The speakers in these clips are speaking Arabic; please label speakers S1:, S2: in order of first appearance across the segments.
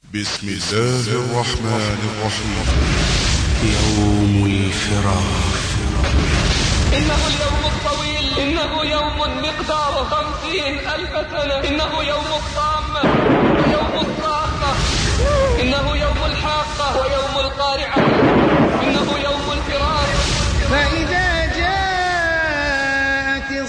S1: بسم الله الرحمن الرحيم.
S2: يوم الفراق.
S3: إنه اليوم الطويل، إنه يوم مقدار 50,000 سنة، إنه يوم الطامة ويوم الصاخة، إنه يوم الحاقة ويوم القارعة، إنه يوم الفراق.
S4: فإذا جاءت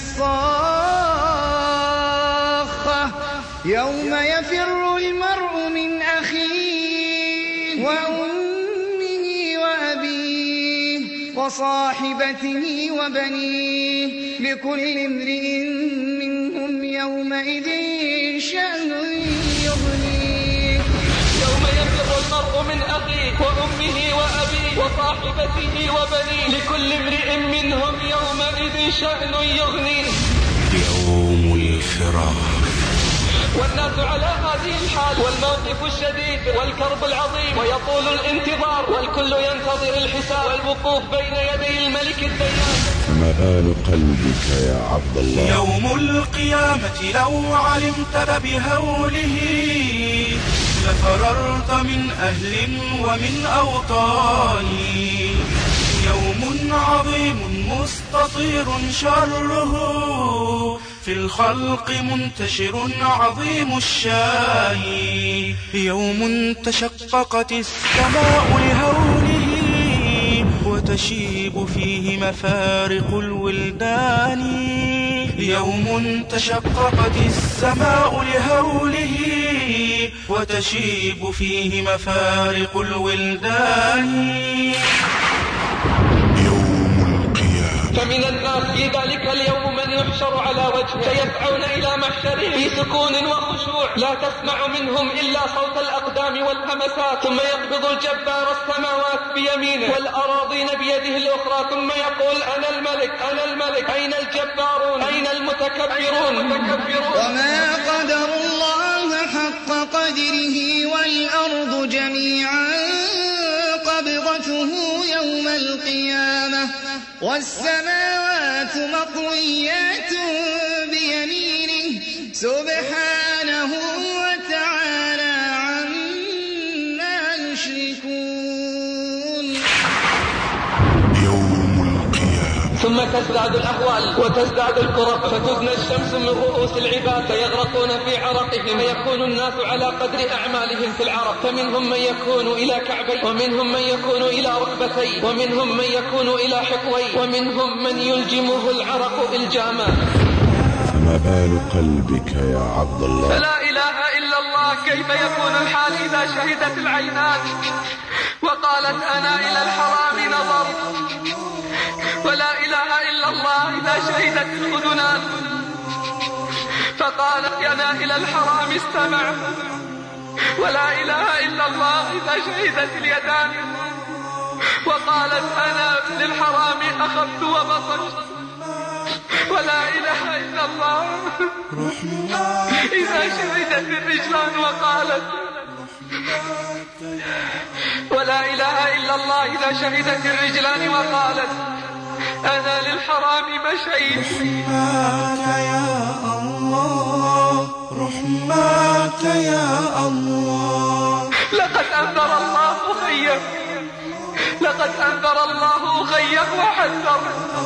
S4: الصاخة يوم يفر المرء من أخيه وأمه وأبيه وصاحبته وبنيه لكل امرئ منهم يومئذ شأن يغنيه.
S3: يوم يفر المرء من أخيه وأمه وأبيه وصاحبته وبنيه لكل امرئ منهم يومئذ شأن يغنيه.
S2: يوم الفراق.
S3: والناس على هذه الحال والموقف الشديد والكرب العظيم ويطول الانتظار والكل ينتظر الحساب والوقوف بين يدي الملك الديان.
S1: مآل قلبك يا عبد الله.
S5: يوم القيامة لو علمت بهوله لفررت من أهل ومن أوطان. يوم عظيم مستطير شره في الخلق منتشر عظيم الشان. يوم تشققت السماء لهوله وتشيب فيه مفارق الولدان. يوم تشققت السماء لهوله وتشيب فيه مفارق الولدان.
S3: فمن الناس في ذلك اليوم من يحشر على وجهه فيسعون إلى محشره في سكون وخشوع لا تسمع منهم إلا صوت الأقدام والهمسات، ثم يقبض الجبار السماوات بيمينه والأراضين بيده الأخرى ثم يقول أنا الملك أنا الملك، أين الجبارون أين المتكبرون.
S4: وما قدر الله حق قدره والأرض جميعا قبضته يوم القيامة والسماوات مطويات بيمينه سبحانه وتعالى عما يشركون.
S1: يوم القيامة.
S3: ثم تزداد الأهوال وتزداد الكرب فتدنى الشمس من رؤوس العباد فيغرقون في عرقهم فيكون الناس على قدر أعمالهم في العرق، فمنهم من يكون إلى كعبيه ومنهم من يكون إلى ركبتيه ومنهم من يكون إلى حقويه ومنهم من يلجمه العرق إلجاما.
S1: مآل قلبك يا عبد الله.
S3: فلا إله إلا الله. كيف يكون الحال إذا شهدت العينات وقالت أنا إلى الحرام نظرت، ولا إله إلا الله إذا شهدت الأذنان فقالت أنا إلى الحرام استمع، ولا إله إلا الله إذا شهدت اليدان وقالت أنا للحرام أخذت وبصرت، ولا إله إلا الله إذا شهدت الرجلان وقالت، ولا إله إلا الله إذا شهدت الرجلان وقالت أنا للحرام مشيت.
S5: رحمك يا الله رحمك يا الله.
S3: لقد أنذر الله أخيك، لقد أنذر الله أخيك وحذر.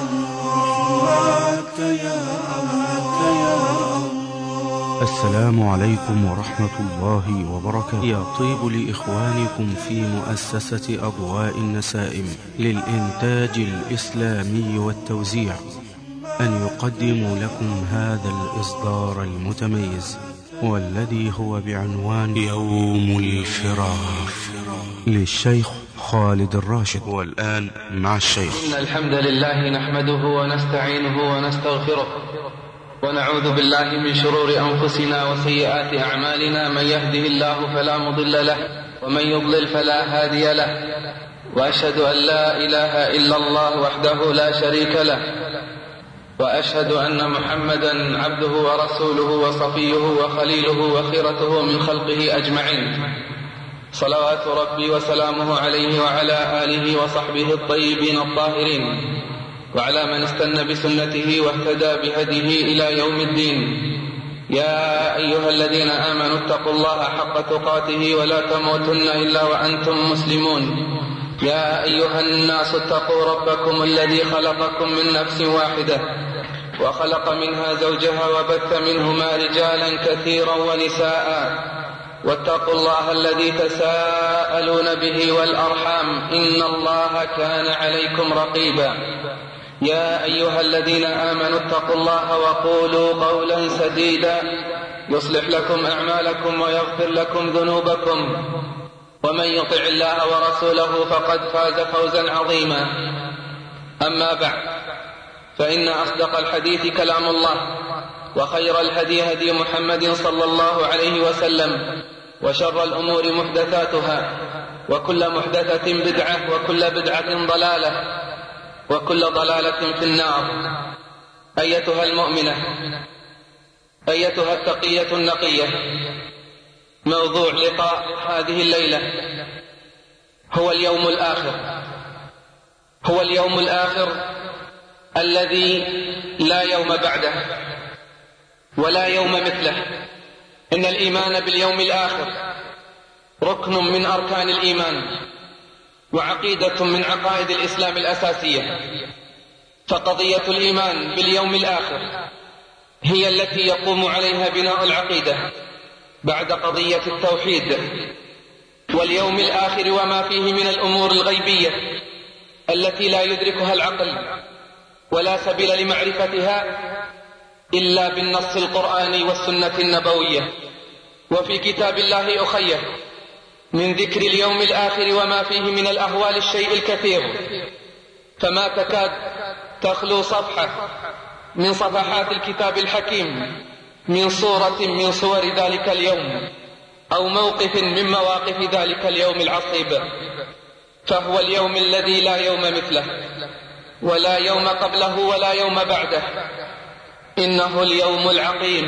S5: رحمك يا الله.
S2: السلام عليكم ورحمة الله وبركاته. يطيب لإخوانكم في مؤسسة أضواء النسائم للإنتاج الإسلامي والتوزيع أن يقدموا لكم هذا الإصدار المتميز والذي هو بعنوان يوم الفراق للشيخ خالد الراشد. والآن مع الشيخ.
S3: إن الحمد لله نحمده ونستعينه ونستغفره ونعوذ بالله من شرور أنفسنا وسيئات أعمالنا. من يهده الله فلا مضل له ومن يضلل فلا هادي له، وأشهد أن لا إله إلا الله وحده لا شريك له، وأشهد أن محمدا عبده ورسوله وصفيه وخليله وخيرته من خلقه أجمعين، صلوات ربي وسلامه عليه وعلى آله وصحبه الطيبين الطاهرين وعلى من استنى بسنته واهتدى بهديه إلى يوم الدين. يا أيها الذين آمنوا اتقوا الله حق تقاته ولا تموتن إلا وأنتم مسلمون. يا أيها الناس اتقوا ربكم الذي خلقكم من نفس واحدة وخلق منها زوجها وبث منهما رجالا كثيرا ونساء واتقوا الله الذي تساءلون به والأرحام إن الله كان عليكم رقيبا. يا أيها الذين آمنوا اتقوا الله وقولوا قولا سديدا يصلح لكم أعمالكم ويغفر لكم ذنوبكم ومن يطع الله ورسوله فقد فاز فوزا عظيما. أما بعد، فإن أصدق الحديث كلام الله، وخير الهدي هدي محمد صلى الله عليه وسلم، وشر الأمور محدثاتها، وكل محدثة بدعة، وكل بدعة ضلالة، وكل ضلالة في النار. أيتها المؤمنة، أيتها التقية النقية، موضوع لقاء هذه الليلة هو اليوم الآخر. هو اليوم الآخر الذي لا يوم بعده ولا يوم مثله. إن الإيمان باليوم الآخر ركن من أركان الإيمان وعقيدة من عقائد الإسلام الأساسية. فقضية الإيمان باليوم الآخر هي التي يقوم عليها بناء العقيدة بعد قضية التوحيد واليوم الآخر وما فيه من الأمور الغيبية التي لا يدركها العقل ولا سبيل لمعرفتها إلا بالنص القرآني والسنة النبوية. وفي كتاب الله أخيه من ذكر اليوم الآخر وما فيه من الأهوال الشيء الكثير، فما تكاد تخلو صفحة من صفحات الكتاب الحكيم من صورة من صور ذلك اليوم أو موقف من مواقف ذلك اليوم العصيب. فهو اليوم الذي لا يوم مثله ولا يوم قبله ولا يوم بعده. إنه اليوم العقيم.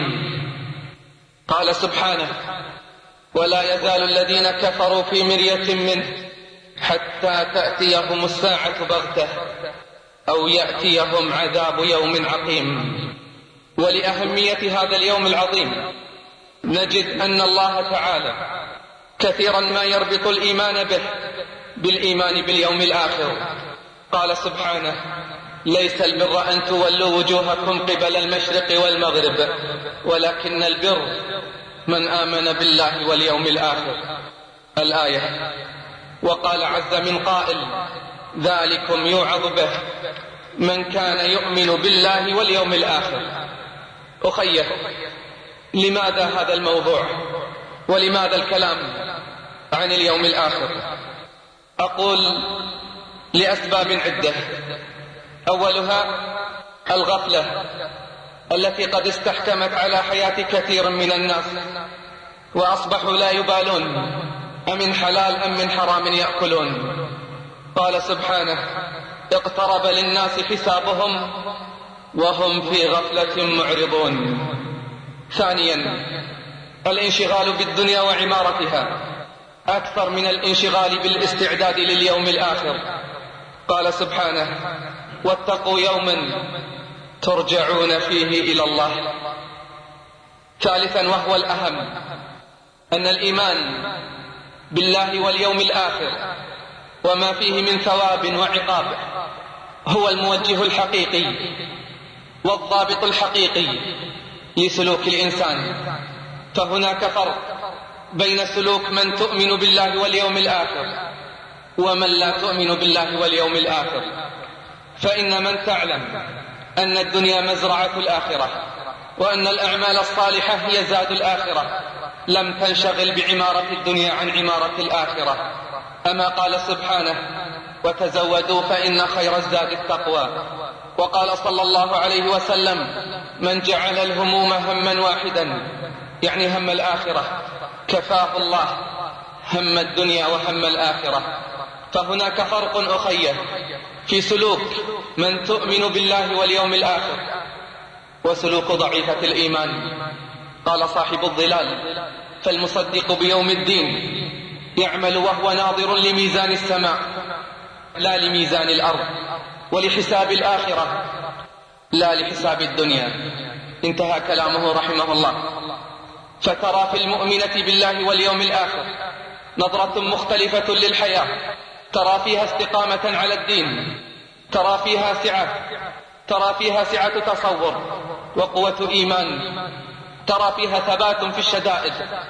S3: قال سبحانه: ولا يزال الذين كفروا في مرية منه حتى تأتيهم الساعة بغتة أو يأتيهم عذاب يوم عقيم. ولأهمية هذا اليوم العظيم نجد أن الله تعالى كثيرا ما يربط الإيمان به بالإيمان باليوم الآخر. قال سبحانه: ليس البر أن تولوا وجوهكم قبل المشرق والمغرب ولكن البر من آمن بالله واليوم الآخر. الآية. وقال عز من قائل: ذلكم يوعظ به من كان يؤمن بالله واليوم الآخر. أخيه، لماذا هذا الموضوع ولماذا الكلام عن اليوم الآخر؟ أقول لأسباب عدة. أولها الغفلة التي قد استحكمت على حياة كثير من الناس وأصبحوا لا يبالون أمن حلال أم من حرام يأكلون. قال سبحانه: اقترب للناس حسابهم وهم في غفلة معرضون. ثانيا الانشغال بالدنيا وعمارتها أكثر من الانشغال بالاستعداد لليوم الآخر. قال سبحانه: واتقوا يوما ترجعون فيه إلى الله. ثالثا وهو الأهم أن الإيمان بالله واليوم الآخر وما فيه من ثواب وعقاب هو الموجه الحقيقي والضابط الحقيقي لسلوك الإنسان. فهناك فرق بين سلوك من تؤمن بالله واليوم الآخر ومن لا تؤمن بالله واليوم الآخر. فإن من تعلم أن الدنيا مزرعة الآخرة وأن الأعمال الصالحة هي زاد الآخرة لم تنشغل بعمارة الدنيا عن عمارة الآخرة. أما قال سبحانه: وتزودوا فإن خير الزاد التقوى. وقال صلى الله عليه وسلم: من جعل الهموم هما واحدا، يعني هم الآخرة، كفاه الله هم الدنيا وهم الآخرة. فهناك فرق أخيه في سلوك من تؤمن بالله واليوم الآخر وسلوك ضعيفة الإيمان. قال صاحب الظلال: فالمصدق بيوم الدين يعمل وهو ناظر لميزان السماء لا لميزان الأرض، ولحساب الآخرة لا لحساب الدنيا. انتهى كلامه رحمه الله. فترى في المؤمنة بالله واليوم الآخر نظرة مختلفة للحياة، ترى فيها استقامة على الدين، ترى فيها سعة تصور وقوة إيمان، ترى فيها ثبات في الشدائد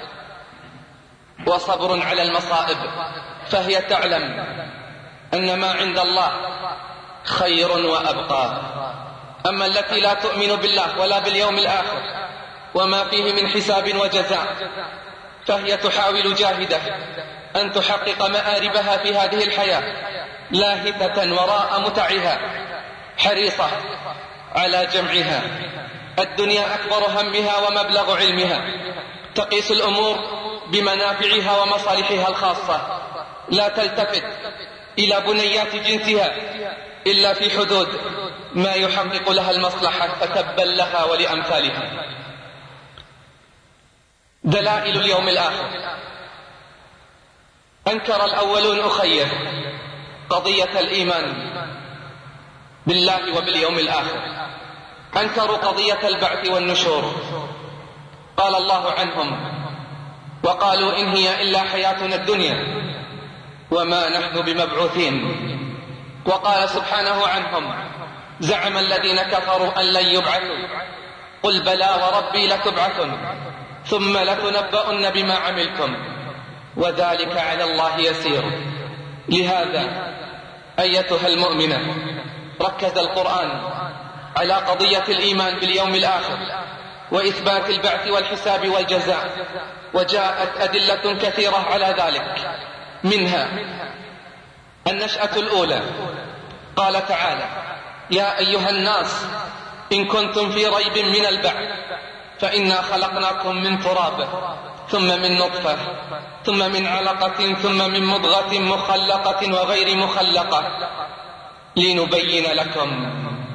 S3: وصبر على المصائب، فهي تعلم أن ما عند الله خير وأبقى. أما التي لا تؤمن بالله ولا باليوم الآخر وما فيه من حساب وجزاء، فهي تحاول جاهدة أن تحقق مآربها في هذه الحياة، لاهثة وراء متعها، حريصة على جمعها. الدنيا أكبر همها ومبلغ علمها، تقيس الأمور بمنافعها ومصالحها الخاصة، لا تلتفت إلى بنيات جنسها إلا في حدود ما يحقق لها المصلحة، فتبا لها ولأمثالها. دلائل اليوم الآخر. أنكر الأولون أخيه قضية الإيمان بالله وباليوم الآخر، أنكروا قضية البعث والنشور. قال الله عنهم: وقالوا إن هي إلا حياتنا الدنيا وما نحن بمبعوثين. وقال سبحانه عنهم: زعم الذين كفروا أن لن يبعثوا، قل بلى وربي لتبعثن ثم لتنبؤن بما عملتم وذلك على الله يسير. لهذا أيتها المؤمنة ركز القرآن على قضية الإيمان باليوم الآخر وإثبات البعث والحساب والجزاء، وجاءت أدلة كثيرة على ذلك، منها النشأة الأولى. قال تعالى: يا أيها الناس إن كنتم في ريب من البعث فإنا خلقناكم من تراب ثم من نطفة ثم من علقة ثم من مضغة مخلقة وغير مخلقة لنبين لكم.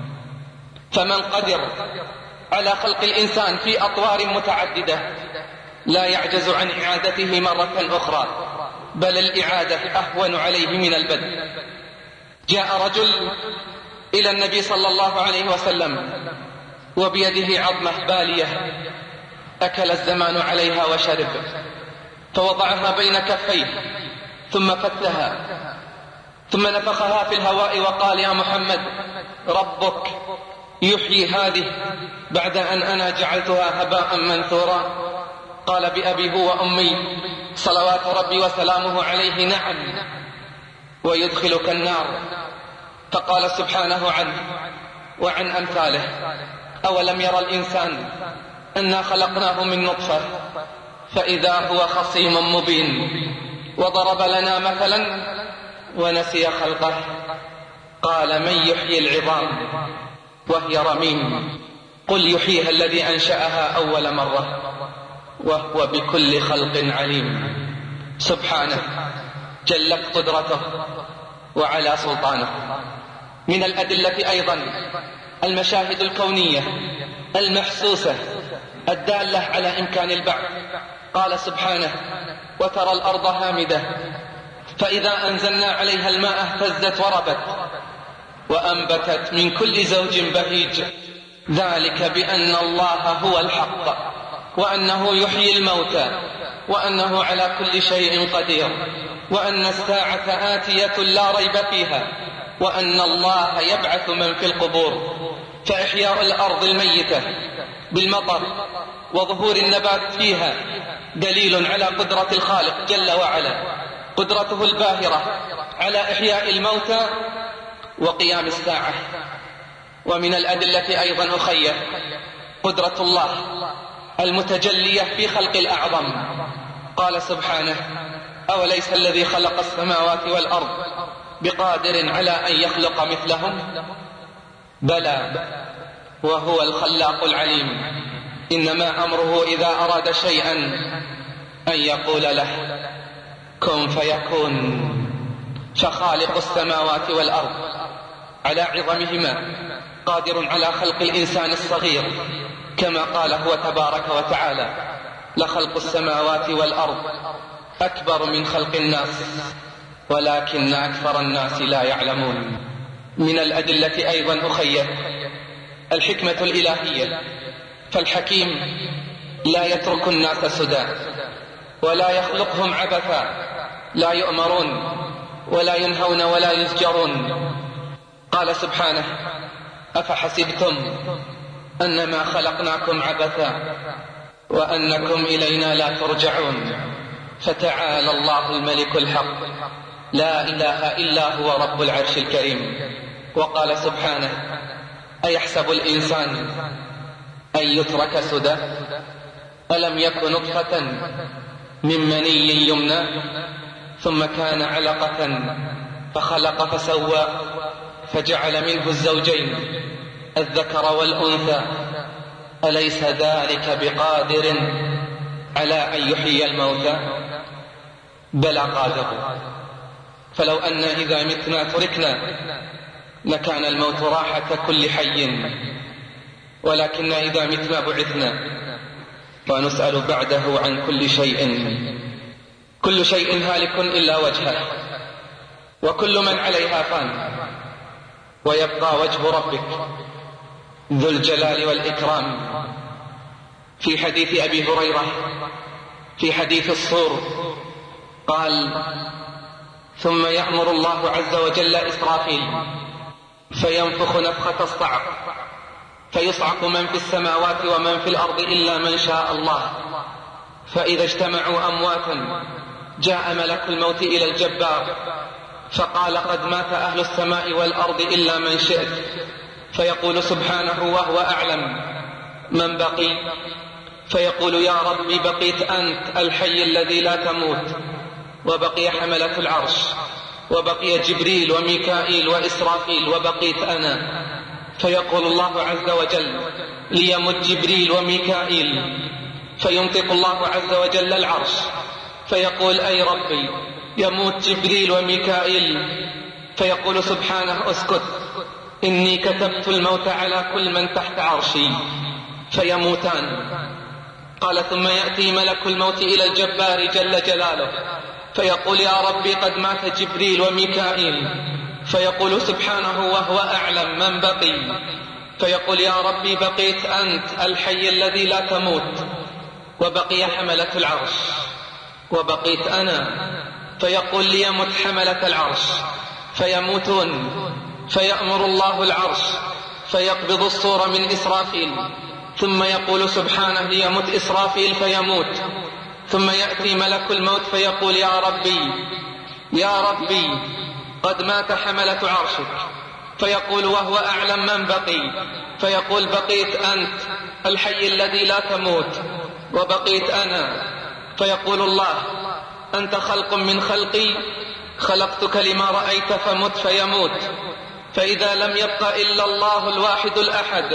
S3: فمن قدر على خلق الإنسان في أطوار متعددة لا يعجز عن إعادته مرة أخرى، بل الإعادة أهون عليه من البدء. جاء رجل إلى النبي صلى الله عليه وسلم وبيده عظمة بالية أكل الزمان عليها وشرب، فوضعها بين كفيه ثم فتها ثم نفخها في الهواء وقال: يا محمد ربك يحيي هذه بعد أن أنا جعلتها هباء منثورا؟ قال: بأبي هو وأمي صلوات ربي وسلامه عليه نعم، ويدخلك النار. فقال سبحانه عنه وعن أمثاله: أولم يرى الإنسان أنا خلقناه من نطفة فإذا هو خصيم مبين، وضرب لنا مثلا ونسي خلقه. قال: من يحيي العظام وهي رميم؟ قل يحييها الذي أنشأها أول مرة وهو بكل خلق عليم. سبحانه جلت قدرته وعلى سلطانه. من الأدلة أيضا المشاهد الكونية المحسوسة الدالة على إمكان البعث. قال سبحانه: وترى الأرض هامدة فإذا أنزلنا عليها الماء اهتزت وربت وأنبتت من كل زوج بهيج، ذلك بأن الله هو الحق وأنه يحيي الموتى وأنه على كل شيء قدير وأن الساعة آتية لا ريب فيها وأن الله يبعث من في القبور. فإحياء الأرض الميتة بالمطر وظهور النبات فيها دليل على قدرة الخالق جل وعلا، قدرته الباهرة على إحياء الموتى وقيام الساعة. ومن الأدلة أيضا أخية قدرة الله المتجلية في خلق الأعظم. قال سبحانه: أوليس الذي خلق السماوات والأرض بقادر على أن يخلق مثلهم؟ بلى وهو الخلاق العليم. إنما أمره إذا أراد شيئا أن يقول له كن فيكون. فخالق السماوات والأرض على عظمهما قادر على خلق الإنسان الصغير، كما قال هو تبارك وتعالى: لخلق السماوات والأرض أكبر من خلق الناس ولكن أكثر الناس لا يعلمون. من الأدلة أيضا أخية الحكمة الإلهية فالحكيم لا يترك الناس سدى ولا يخلقهم عبثا، لا يؤمرون ولا ينهون ولا يزجرون. قال سبحانه: أفحسبتم أنما خلقناكم عبثا وأنكم إلينا لا ترجعون. فتعالى الله الملك الحق لا إله إلا هو رب العرش الكريم. وقال سبحانه: أيحسب الإنسان أن يترك سدى ألم يكن نطفة من مني يمنى ثم كان علقة فخلق فسوى فجعل منه الزوجين الذكر والأنثى أليس ذلك بقادر على أن يحيي الموتى؟ بلى قادر. فلو أن إذا متنا تركنا لكان الموت راحة كل حي، ولكن إذا متنا بعثنا ونسأل بعده عن كل شيء. كل شيء هالك إلا وجهه، وكل من عليها فان، ويبقى وجه ربك ذو الجلال والإكرام. في حديث أبي هريرة في حديث الصور قال: ثم يأمر الله عز وجل إسرافيل فينفخ نفخة الصعق فيصعق من في السماوات ومن في الأرض إلا من شاء الله، فإذا اجتمعوا أمواتا جاء ملك الموت إلى الجبار فقال: قد مات أهل السماء والأرض إلا من شئت، فيقول سبحانه وهو أعلم: من بقي؟ فيقول: يا ربي بقيت أنت الحي الذي لا تموت، وبقي حملة العرش، وبقي جبريل وميكائيل وإسرافيل، وبقيت أنا. فيقول الله عز وجل: ليمت جبريل وميكائيل، فينطق الله عز وجل العرش فيقول: أي ربي يموت جبريل وميكائيل، فيقول سبحانه: اسكت، إني كتبت الموت على كل من تحت عرشي، فيموتان. قال: ثم يأتي ملك الموت إلى الجبار جل جلاله فيقول: يا ربي قد مات جبريل وميكائيل، فيقول سبحانه وهو أعلم: من بقي؟ فيقول: يا ربي بقيت أنت الحي الذي لا تموت، وبقي حملة العرش، وبقيت أنا. فيقول: ليمت حملة العرش، فيموتون، فيأمر الله العرش فيقبض الصور من إسرافيل، ثم يقول سبحانه: ليمت إسرافيل، فيموت. ثم يأتي ملك الموت فيقول: يا ربي يا ربي قد مات حملة عرشك، فيقول وهو أعلم: من بقي؟ فيقول: بقيت أنت الحي الذي لا تموت، وبقيت أنا. فيقول الله: أنت خلق من خلقي، خلقتك لما رأيت فمت، فيموت. فإذا لم يبق إلا الله الواحد الأحد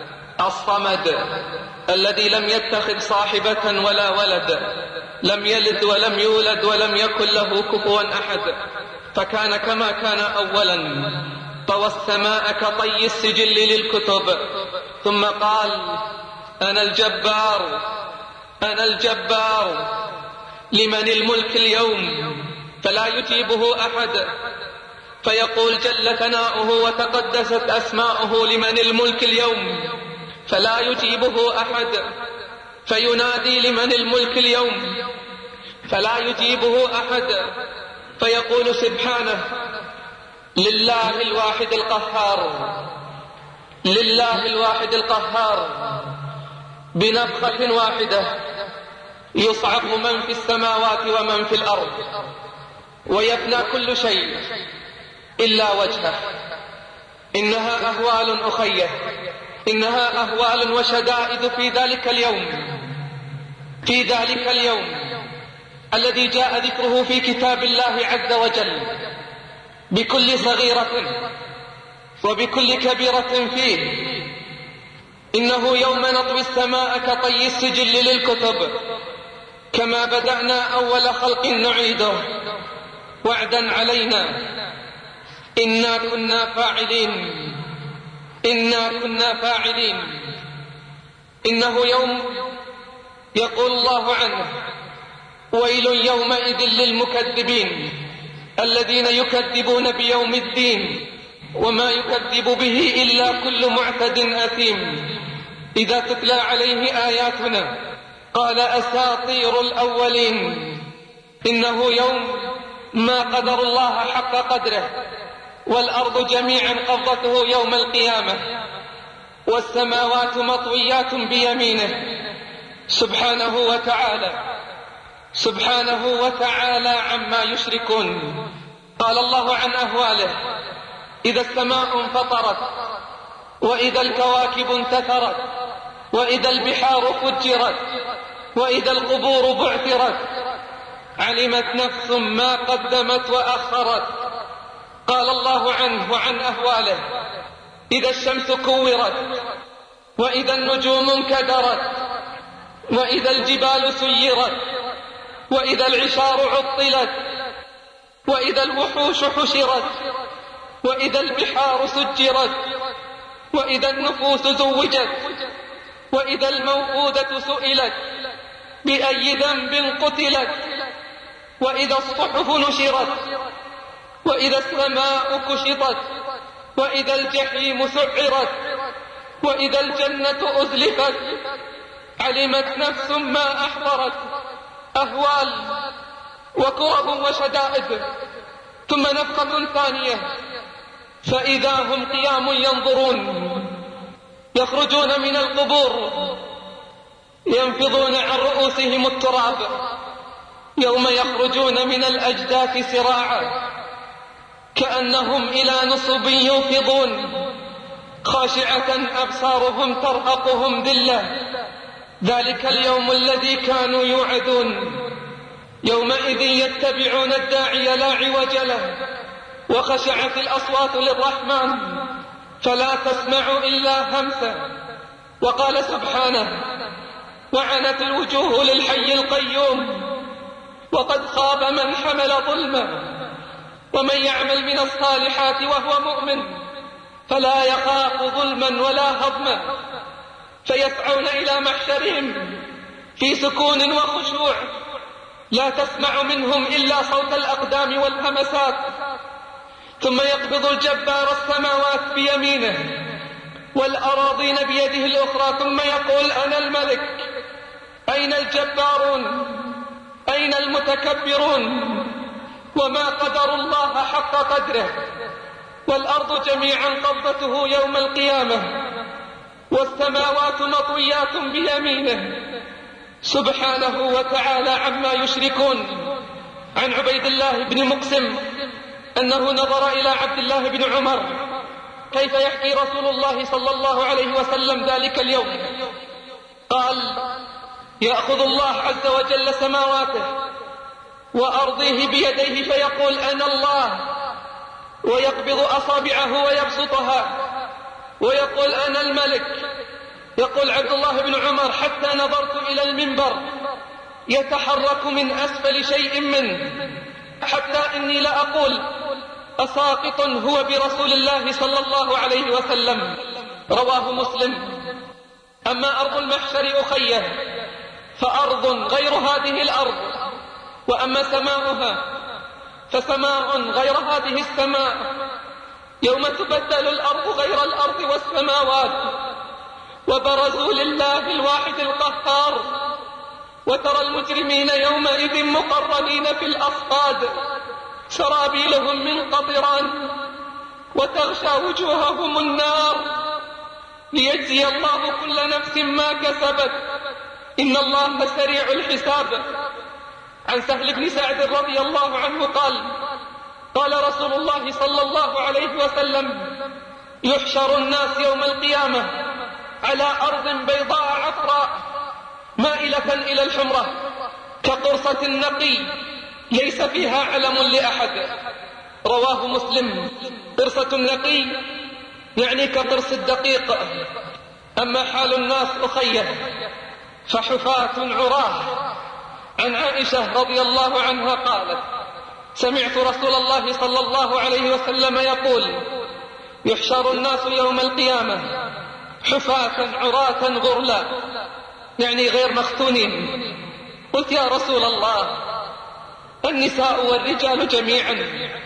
S3: الصمد الذي لم يتخذ صاحبة ولا ولد، لم يلد ولم يولد ولم يكن له كفوا أحد، فكان كما كان أولا، طوى السماء كطي السجل للكتب، ثم قال: أنا الجبار أنا الجبار، لمن الملك اليوم؟ فلا يجيبه أحد، فيقول جل ثناؤه وتقدست أسماؤه: لمن الملك اليوم؟ فلا يجيبه أحد، فينادي: لمن الملك اليوم؟ فلا يجيبه أحد، فيقول سبحانه: لله الواحد القهار، لله الواحد القهار. بنفخة واحدة يصعق من في السماوات ومن في الأرض، ويفنى كل شيء إلا وجهه. إنها أهوال أخيه، إنها أهوال وشدائد في ذلك اليوم، في ذلك اليوم الذي جاء ذكره في كتاب الله عز وجل بكل صغيرة وبكل كبيرة فيه. إنه يوم نطوي السماء كطي السجل للكتب، كما بدأنا أول خلق نعيده، وعدا علينا، إنا كنا فاعلين، إنا كنا فاعلين. إنه يوم يقول الله عنه: ويل يومئذ للمكذبين الذين يكذبون بيوم الدين، وما يكذب به إلا كل معتد أثيم. إذا تتلى عليه آياتنا قال أساطير الأولين. إنه يوم ما قدر الله حق قدره، والأرض جميعا قبضته يوم القيامة، والسماوات مطويات بيمينه سبحانه وتعالى، سبحانه وتعالى عما يشركون. قال الله عن أهواله: إذا السماء انفطرت، وإذا الكواكب انتثرت، وإذا البحار فجرت، وإذا القبور بعثرت، علمت نفس ما قدمت وأخرت. قال الله عنه وعن أهواله: إذا الشمس كورت، وإذا النجوم انكدرت، وإذا الجبال سيرت، وإذا العشار عطلت، وإذا الوحوش حشرت، وإذا البحار سجرت، وإذا النفوس زوجت، وإذا الموءودة سئلت بأي ذنب قتلت، وإذا الصحف نشرت، وإذا السماء كشطت، وإذا الجحيم سعرت، وإذا الجنة أزلفت، علمت نفس ما أحضرت. أهوال وكرب وشدائد. ثم نفخة ثانية فإذا هم قيام ينظرون، يخرجون من القبور ينفضون عن رؤوسهم التراب، يوم يخرجون من الأجداث سراعا كأنهم إلى نصب يوفضون، خاشعة أبصارهم ترهقهم ذلة. ذلك اليوم الذي كانوا يوعدون. يومئذ يتبعون الداعي لا عوج له، وخشعت الأصوات للرحمن فلا تسمع إلا همسا. وقال سبحانه: وعنت الوجوه للحي القيوم وقد خاب من حمل ظلما، ومن يعمل من الصالحات وهو مؤمن فلا يخاف ظلما ولا هضما. فيسعون إلى محشرهم في سكون وخشوع، لا تسمع منهم إلا صوت الأقدام والهمسات. ثم يقبض الجبار السماوات بيمينه والأراضين بيده الأخرى، ثم يقول: أنا الملك. أين الجبارون؟ أين المتكبرون؟ وما قدر الله حق قدره. والأرض جميعا قبضته يوم القيامة، والسماوات مطويات بيمينه سبحانه وتعالى عما يشركون. عن عبيد الله بن مقسم أنه نظر إلى عبد الله بن عمر كيف يحكي رسول الله صلى الله عليه وسلم ذلك اليوم. قال: يأخذ الله عز وجل سماواته وأرضيه بيديه فيقول: أنا الله، ويقبض أصابعه ويبسطها ويقول: أنا الملك. يقول عبد الله بن عمر: حتى نظرت إلى المنبر يتحرك من أسفل شيء منه، حتى إني لأقول: أساقط هو برسول الله صلى الله عليه وسلم. رواه مسلم. أما أرض المحشر أخيه فأرض غير هذه الأرض، وأما سماؤها فسماء غير هذه السماء. يوم تبدل الأرض غير الأرض والسماوات، وبرزوا لله الواحد القهار، وترى المجرمين يومئذ مقرنين في الأصفاد، سرابيلهم من قطران، وتغشى وجوههم النار، ليجزي الله كل نفس ما كسبت، إن الله سريع الحساب. عن سهل بن سعد رضي الله عنه قال: قال رسول الله صلى الله عليه وسلم: يحشر الناس يوم القيامة على أرض بيضاء عفراء مائلة إلى الحمرة كقرصة النقي ليس فيها علم لأحد. رواه مسلم. قرصة النقي يعني كقرص الدقيق. أما حال الناس أخيه فحفاة عراه. عن عائشة رضي الله عنها قالت: سمعت رسول الله صلى الله عليه وسلم يقول: يحشر الناس يوم القيامة حفاة عراة غرلا، يعني غير مختونين. قلت: يا رسول الله، النساء والرجال جميعا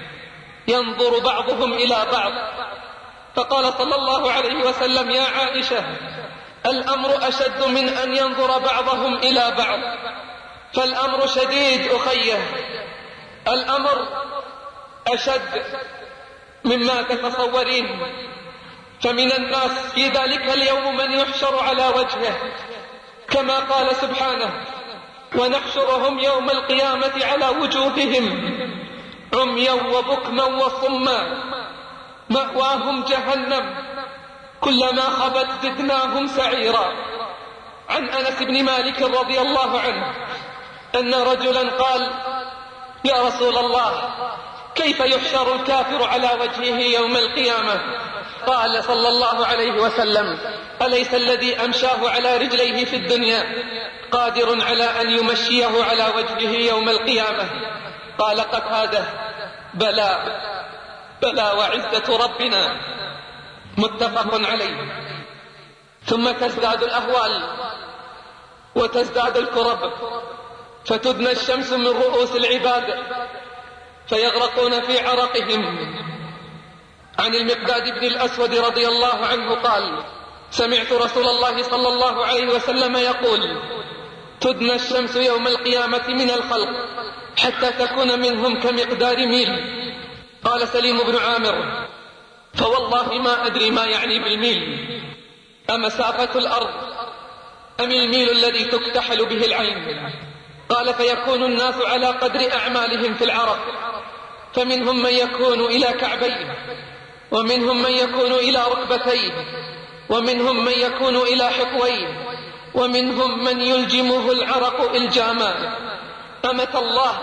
S3: ينظر بعضهم إلى بعض. فقال صلى الله عليه وسلم: يا عائشة، الأمر أشد من أن ينظر بعضهم إلى بعض، فالأمر شديد أخيه، الأمر أشد مما تتصورين. فمن الناس في ذلك اليوم من يحشر على وجهه، كما قال سبحانه: ونحشرهم يوم القيامة على وجوههم عميا وبكما وصما مأواهم جهنم كلما خبت زدناهم سعيرا. عن أنس بن مالك رضي الله عنه أن رجلا قال: يا رسول الله، كيف يحشر الكافر على وجهه يوم القيامة؟ قال صلى الله عليه وسلم: أليس الذي أمشاه على رجليه في الدنيا قادر على أن يمشيه على وجهه يوم القيامة؟ قال قتادة: بلى بلى وعزة ربنا. متفق عليه. ثم تزداد الأهوال وتزداد الكرب، فتدنى الشمس من رؤوس العباد فيغرقون في عرقهم. عن المقداد بن الأسود رضي الله عنه قال: سمعت رسول الله صلى الله عليه وسلم يقول: تدنى الشمس يوم القيامة من الخلق حتى تكون منهم كمقدار ميل. قال سليم بن عامر: فوالله ما أدري ما يعني بالميل، أمسافة الأرض أم الميل الذي تكتحل به العين؟ قال: فيكون الناس على قدر أعمالهم في العرق، فمنهم من يكون إلى كعبيه، ومنهم من يكون إلى ركبتيه، ومنهم من يكون إلى حقويه، ومنهم من يلجمه العرق إلجاما. أمة الله،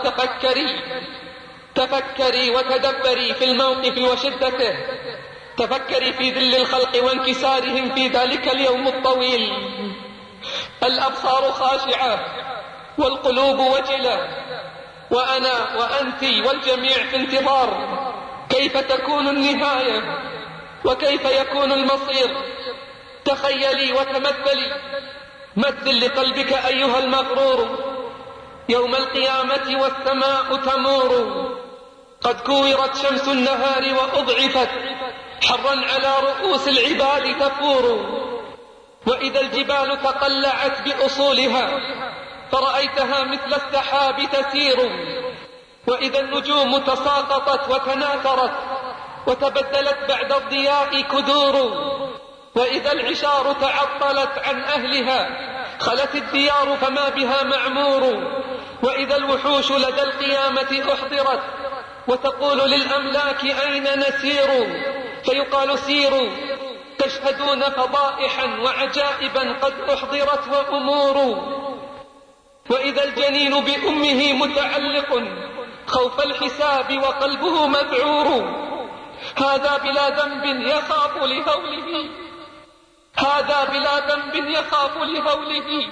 S3: تفكري وتدبري في الموقف وشدته، تفكري في ذل الخلق وانكسارهم في ذلك اليوم الطويل. الأبصار خاشعة والقلوب وجلة، وأنا وأنت والجميع في انتظار كيف تكون النهاية وكيف يكون المصير. تخيلي وتمثلي، مثل لقلبك أيها المغرور يوم القيامة والسماء تمور، قد كورت شمس النهار وأضعفت حرا على رؤوس العباد تفور، وإذا الجبال تقلعت بأصولها فرأيتها مثل السحاب تسير، وإذا النجوم تساقطت وتناثرت وتبدلت بعد الضياء كدور، وإذا العشار تعطلت عن أهلها خلت الديار فما بها معمور، وإذا الوحوش لدى القيامة أحضرت وتقول للأملاك أين نسير؟ فيقال سيروا تشهدون فضائحا وعجائبا قد أحضرت وأمور، وإذا الجنين بأمه متعلق خوف الحساب وقلبه مذعور، هذا بلا ذنب يخاف لهوله، هذا بلا ذنب يخاف لهوله.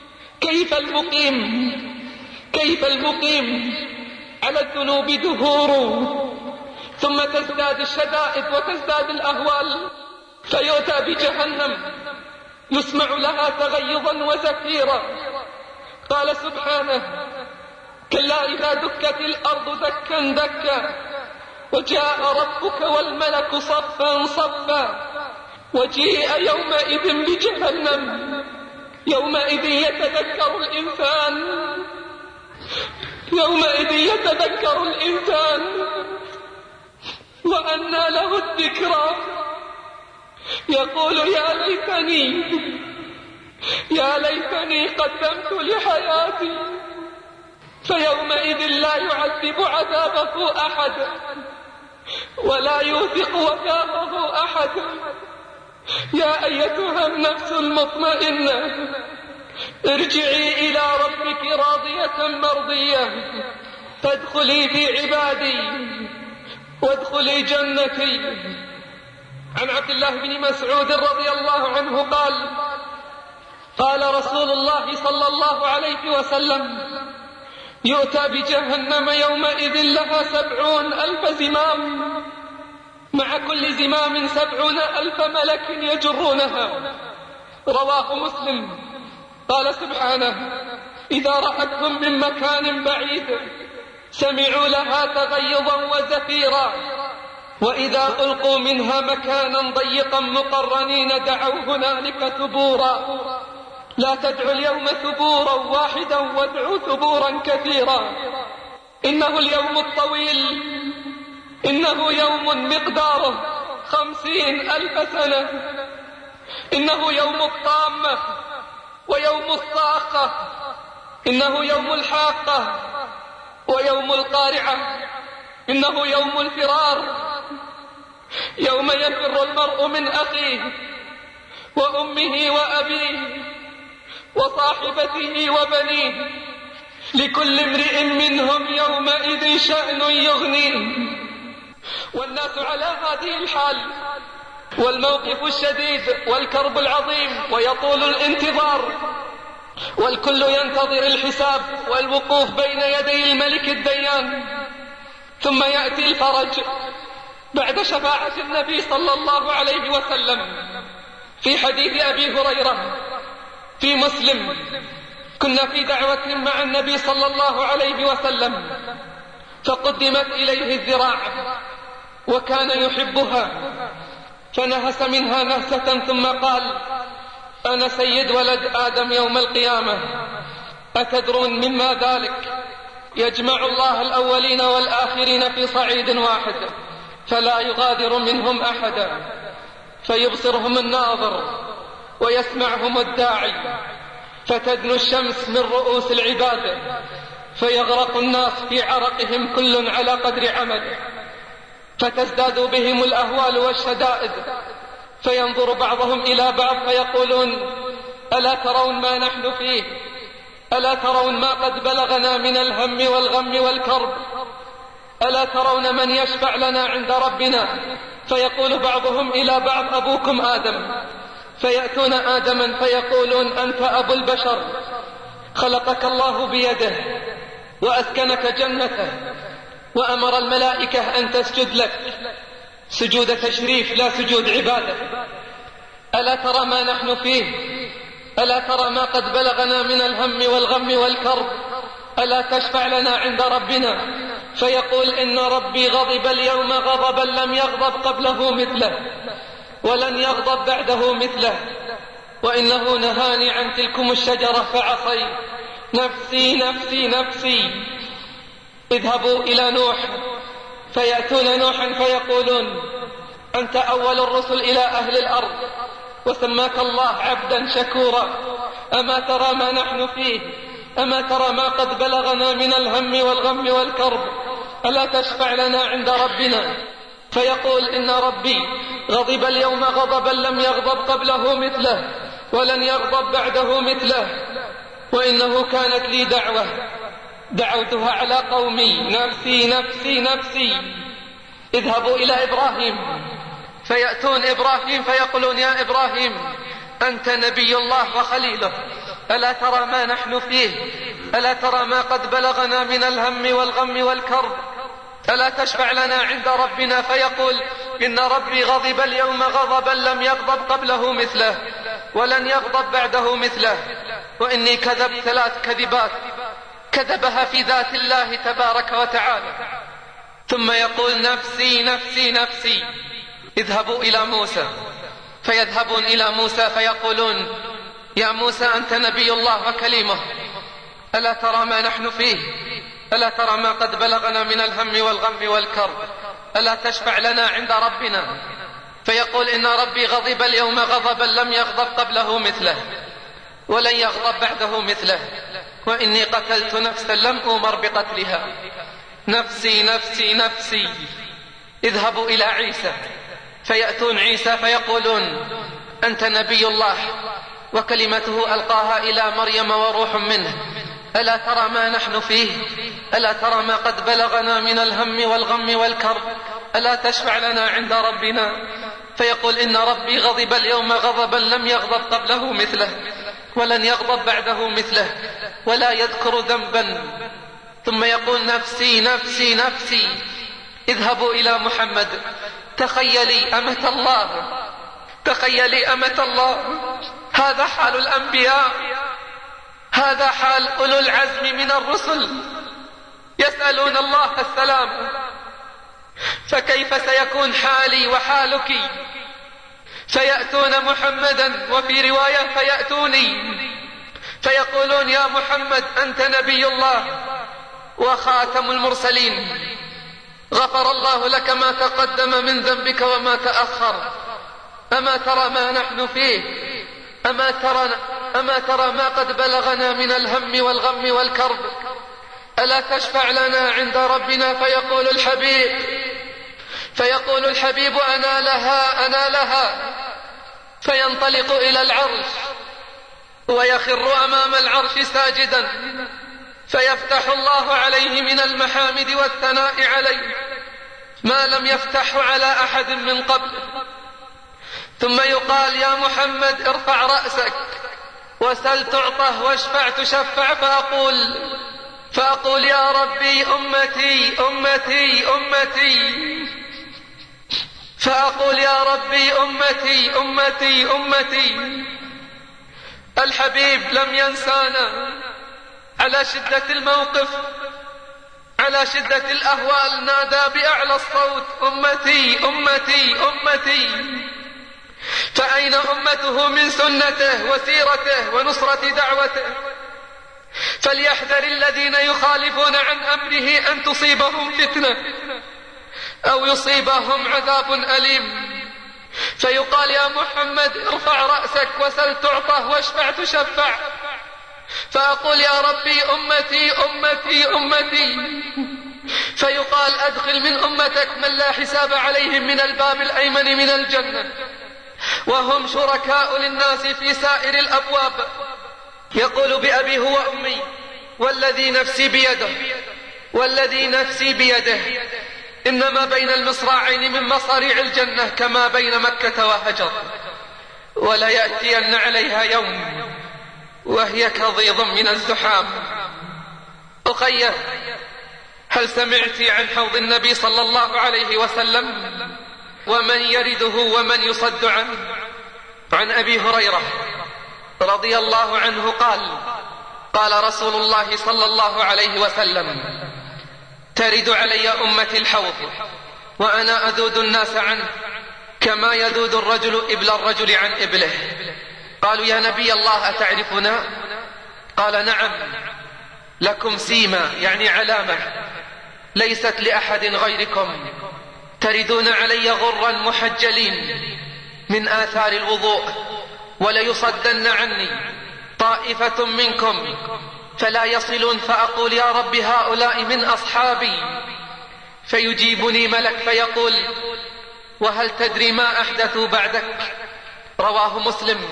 S3: كيف المقيم على الذنوب دهور، ثم تزداد الشدائد وتزداد الأهوال، فيؤتى بجهنم يسمع لها تغيظا وزفيرا. قال سبحانه: كلا إذا دكت الأرض دكا دكا وجاء ربك والملك صفا صفا وجيء يومئذ بجهنم يومئذ يتذكر الإنسان وأنى له الذكرى، يقول يا ليتني قدمت لحياتي، فيومئذ لا يعذب عذابه أحد ولا يوثق وثاقه أحد. يا أيتها النفس المطمئنة ارجعي إلى ربك راضية مرضية فادخلي في عبادي وادخلي جنتي. عن عبد الله بن مسعود رضي الله عنه قال رسول الله صلى الله عليه وسلم: يؤتى بجهنم يومئذ لها 70,000 زمام، مع كل زمام 70,000 ملك يجرونها. رواه مسلم. قال سبحانه: إذا رأتهم من مكان بعيد سمعوا لها تغيظا وزفيرا، وإذا ألقوا منها مكانا ضيقا مقرنين دعوا هنالك ثبورا لا تدعوا اليوم ثبورا واحدا وادعوا ثبورا كثيرا. إنه اليوم الطويل، إنه يوم مقداره 50,000 سنة، إنه يوم الطامة ويوم الصاخة، إنه يوم الحاقة ويوم القارعة، إنه يوم الفرار، يوم يفر المرء من أخيه وأمه وأبيه وصاحبته وبنيه، لكل امرئ منهم يومئذ شأن يغنيه. والناس على هذه الحال، والموقف الشديد والكرب العظيم ويطول الانتظار، والكل ينتظر الحساب والوقوف بين يدي الملك الديان. ثم يأتي الفرج بعد شفاعة النبي صلى الله عليه وسلم. في حديث أبي هريرة في مسلم: كنا في دعوة مع النبي صلى الله عليه وسلم فقدمت إليه الذراع وكان يحبها، فنهس منها نهسة ثم قال: أنا سيد ولد آدم يوم القيامة، أتدرون مما ذلك؟ يجمع الله الأولين والآخرين في صعيد واحد فلا يغادر منهم أحدا، فيبصرهم الناظر ويسمعهم الداعي، فتدنو الشمس من رؤوس العباد فيغرق الناس في عرقهم كل على قدر عمله، فتزداد بهم الأهوال والشدائد، فينظر بعضهم إلى بعض فيقولون: ألا ترون ما نحن فيه؟ ألا ترون ما قد بلغنا من الهم والغم والكرب؟ ألا ترون من يشفع لنا عند ربنا؟ فيقول بعضهم إلى بعض: أبوكم آدم. فيأتون آدما فيقولون: أنت أبو البشر، خلقك الله بيده وأسكنك جنته وأمر الملائكة أن تسجد لك سجود تشريف لا سجود عبادة. ألا ترى ما نحن فيه؟ ألا ترى ما قد بلغنا من الهم والغم والكرب؟ ألا تشفع لنا عند ربنا؟ فيقول: إن ربي غضب اليوم غضبا لم يغضب قبله مثله ولن يغضب بعده مثله، وإنه نهاني عن تلكم الشجرة فعصيت، نفسي نفسي نفسي. اذهبوا إلى نوح فيأتون نوحا فيقولون: أنت أول الرسل إلى أهل الأرض وسماك الله عبدا شكورا، أما ترى ما نحن فيه؟ أما ترى ما قد بلغنا من الهم والغم والكرب؟ ألا تشفع لنا عند ربنا؟ فيقول: إن ربي غضب اليوم غضبا لم يغضب قبله مثله ولن يغضب بعده مثله، وإنه كانت لي دعوة دعوتها على قومي، نفسي نفسي نفسي. اذهبوا إلى إبراهيم فيأتون إبراهيم فيقولون: يا إبراهيم أنت نبي الله وخليله، ألا ترى ما نحن فيه؟ ألا ترى ما قد بلغنا من الهم والغم والكرب؟ ألا تشفع لنا عند ربنا؟ فيقول: إن ربي غضب اليوم غضبا لم يغضب قبله مثله ولن يغضب بعده مثله، وإني كذبت 3 كذبات كذبها في ذات الله تبارك وتعالى. ثم يقول: نفسي نفسي نفسي. اذهبوا إلى موسى فيذهبون إلى موسى فيقولون: يا موسى أنت نبي الله وكليمه، ألا ترى ما نحن فيه؟ ألا ترى ما قد بلغنا من الهم والغم والكرب؟ ألا تشفع لنا عند ربنا؟ فيقول: إن ربي غضب اليوم غضبا لم يغضب قبله مثله ولن يغضب بعده مثله، وإني قتلت نفسا لم أمر بقتلها، نفسي نفسي نفسي. اذهبوا إلى عيسى فيأتون عيسى فيقولون: أنت نبي الله وكلمته ألقاها إلى مريم وروح منه، ألا ترى ما نحن فيه؟ ألا ترى ما قد بلغنا من الهم والغم والكرب؟ ألا تشفع لنا عند ربنا؟ فيقول: إن ربي غضب اليوم غضبا لم يغضب قبله مثله ولن يغضب بعده مثله ولا يذكر ذنبا. ثم يقول: نفسي نفسي نفسي. اذهبوا إلى محمد، تخيلي أمة الله، تخيلي أمة الله. هذا حال الأنبياء، هذا حال أولو العزم من الرسل، يسألون الله السلام فكيف سيكون حالي وحالك؟ فيأتون محمدا، وفي رواية فيأتوني فيقولون يا محمد أنت نبي الله وخاتم المرسلين، غفر الله لك ما تقدم من ذنبك وما تأخر، أما ترى ما نحن فيه؟ أما ترى ما قد بلغنا من الهم والغم والكرب؟ ألا تشفع لنا عند ربنا؟ فيقول الحبيب أنا لها، فينطلق إلى العرش ويخر أمام العرش ساجدا، فيفتح الله عليه من المحامد والثناء عليه ما لم يفتح على أحد من قبل. ثم يقال يا محمد ارفع رأسك وسل تعطه واشفع تشفع، فأقول يا ربي أمتي أمتي أمتي، فأقول يا ربي أمتي أمتي أمتي. الحبيب لم ينسانا على شدة الموقف، على شدة الأهوال، نادى بأعلى الصوت أمتي أمتي أمتي. فأين أمته من سنته وسيرته ونصرة دعوته؟ فليحذر الذين يخالفون عن أمره أن تصيبهم فتنة أو يصيبهم عذاب أليم. فيقال يا محمد ارفع رأسك وسل تعطه واشفع تشفع، فأقول يا ربي أمتي أمتي أمتي. فيقال أدخل من أمتك من لا حساب عليهم من الباب الأيمن من الجنة، وهم شركاء للناس في سائر الأبواب. يقول بأبي هو أمي والذي نفسي بيده إنما بين المصراعين من مصاريع الجنة كما بين مكة وهجر، ولا يأتين عليها يوم وهي كضيض من الزحام. أخي، هل سمعت عن حوض النبي صلى الله عليه وسلم ومن يرده ومن يصد عنه؟ عن أبي هريرة رضي الله عنه قال رسول الله صلى الله عليه وسلم ترد علي أمتي الحوض وأنا أذود الناس عنه كما يذود الرجل إبل الرجل عن إبله. قالوا يا نبي الله أتعرفنا؟ قال نعم، لكم سيما يعني علامة ليست لأحد غيركم، تردون علي غرا محجلين من آثار الوضوء، وليصدن عني طائفة منكم فلا يصلون، فأقول يا رب هؤلاء من أصحابي، فيجيبني ملك فيقول وهل تدري ما أحدثوا بعدك؟ رواه مسلم.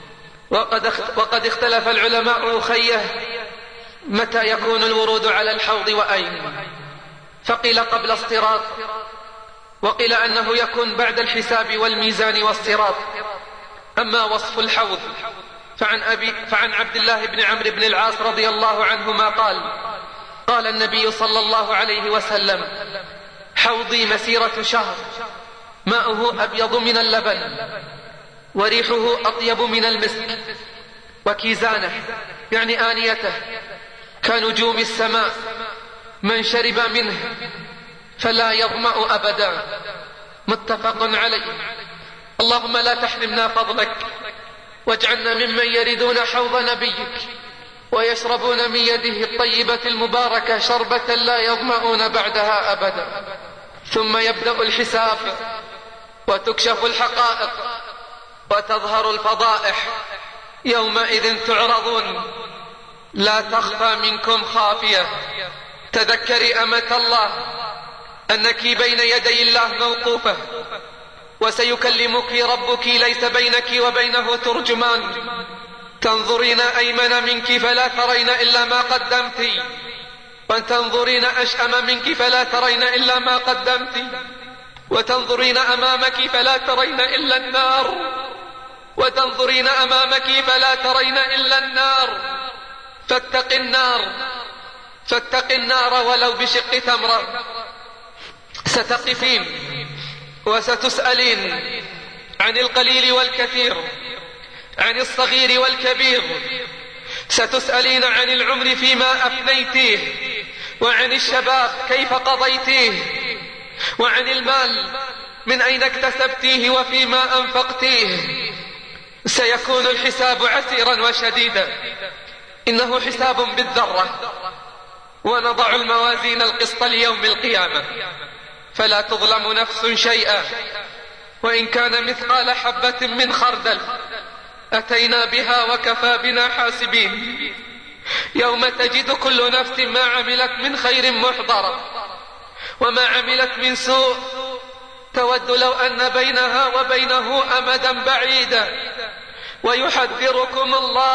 S3: وقد اختلف العلماء أخيه متى يكون الورود على الحوض وأين، فقيل قبل الصراط، وقيل أنه يكون بعد الحساب والميزان والصراط. أما وصف الحوض فعن عبد الله بن عمرو بن العاص رضي الله عنهما قال النبي صلى الله عليه وسلم حوضي مسيرة شهر، ماؤه أبيض من اللبن وريحه أطيب من المسك، وكيزانه يعني آنيته كنجوم السماء، من شرب منه فلا يظمأ أبدا. متفق عليه. اللهم لا تحرمنا فضلك، واجعلنا ممن يردون حوض نبيك ويشربون من يده الطيبة المباركة شربة لا يظمأون بعدها أبدا. ثم يبدأ الحساب وتكشف الحقائق وتظهر الفضائح. يومئذ تعرضون لا تخفى منكم خافية. تذكري أمة الله أنك بين يدي الله موقوفة، وسيكلمك ربك ليس بينك وبينه ترجمان. تنظرين أيمن منك فلا ترين إلا ما قدمت، وتنظرين أشأم منك فلا ترين إلا ما قدمت، وتنظرين أمامك فلا ترين إلا النار، وتنظرين أمامك فلا ترين إلا النار. فاتق النار ولو بشق تمرة. ستقفين وستسألين عن القليل والكثير، عن الصغير والكبير. ستسألين عن العمر فيما أفنيتيه، وعن الشباب كيف قضيتيه، وعن المال من أين اكتسبتيه وفيما أنفقتيه. سيكون الحساب عسيرا وشديدا، إنه حساب بالذرة. ونضع الموازين القسط ليوم القيامة فلا تظلم نفس شيئا، وإن كان مثقال حبة من خردل أتينا بها وكفى بنا حاسبين. يوم تجد كل نفس ما عملت من خير محضرا وما عملت من سوء تود لو أن بينها وبينه أمدا بعيدا. ويحذركم